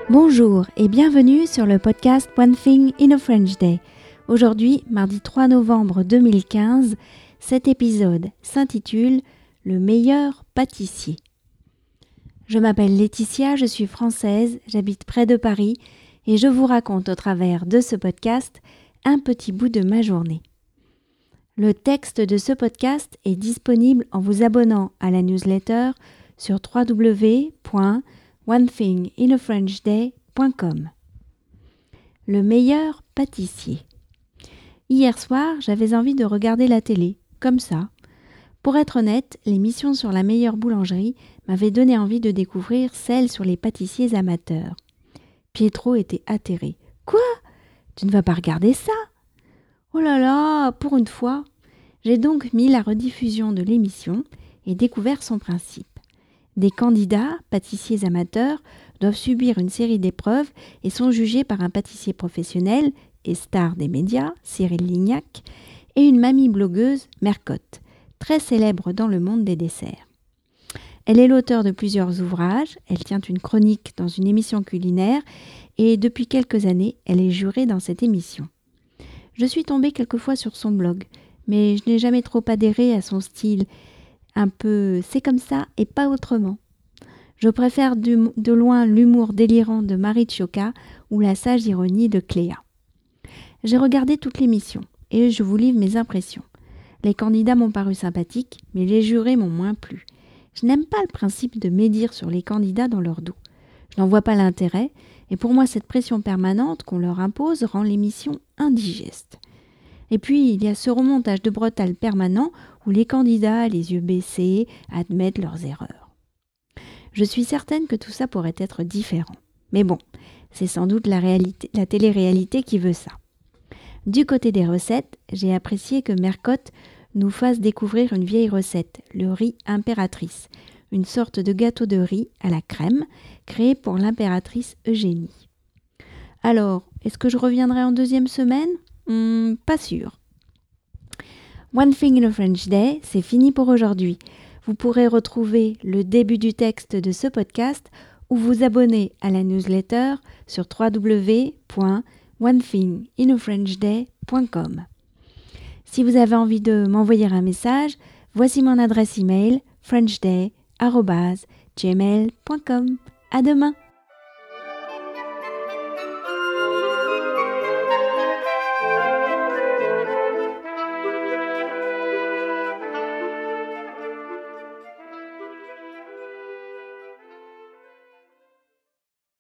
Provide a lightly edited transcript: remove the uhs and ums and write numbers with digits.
Bonjour et bienvenue sur le podcast One Thing in a French Day. Aujourd'hui, mardi 3 novembre 2015, cet épisode s'intitule « Le meilleur pâtissier ». Je m'appelle Laetitia, je suis française, j'habite près de Paris et je vous raconte au travers de ce podcast un petit bout de ma journée. Le texte de ce podcast est disponible en vous abonnant à la newsletter sur www.onethinginafrenchday.com. Le meilleur pâtissier. Hier soir, j'avais envie de regarder la télé, comme ça. Pour être honnête, l'émission sur la meilleure boulangerie m'avait donné envie de découvrir celle sur les pâtissiers amateurs. Pietro était atterré. « Quoi ? Tu ne vas pas regarder ça ? » Oh là là, pour une fois. J'ai donc mis la rediffusion de l'émission et découvert son principe. Des candidats, pâtissiers amateurs, doivent subir une série d'épreuves et sont jugés par un pâtissier professionnel et star des médias, Cyril Lignac, et une mamie blogueuse, Mercotte, très célèbre dans le monde des desserts. Elle est l'auteure de plusieurs ouvrages, elle tient une chronique dans une émission culinaire et depuis quelques années, elle est jurée dans cette émission. Je suis tombée quelquefois sur son blog, mais je n'ai jamais trop adhéré à son style, un peu « c'est comme ça et pas autrement ». Je préfère de loin l'humour délirant de Marie Tchoka ou la sage ironie de Cléa. J'ai regardé toute l'émission et je vous livre mes impressions. Les candidats m'ont paru sympathiques, mais les jurés m'ont moins plu. Je n'aime pas le principe de médire sur les candidats dans leur dos. Je n'en vois pas l'intérêt, et pour moi cette pression permanente qu'on leur impose rend l'émission indigeste. Et puis il y a ce remontage de bretelles permanent où les candidats, les yeux baissés, admettent leurs erreurs. Je suis certaine que tout ça pourrait être différent. Mais bon, c'est sans doute la télé-réalité qui veut ça. Du côté des recettes, j'ai apprécié que Mercotte nous fasse découvrir une vieille recette, le riz impératrice, une sorte de gâteau de riz à la crème créé pour l'impératrice Eugénie. Alors, est-ce que je reviendrai en deuxième semaine ? Pas sûr. One Thing in a French Day, c'est fini pour aujourd'hui. Vous pourrez retrouver le début du texte de ce podcast ou vous abonner à la newsletter sur www.onethinginafrenchday.com. Si vous avez envie de m'envoyer un message, voici mon adresse email frenchday@gmail.com. À demain!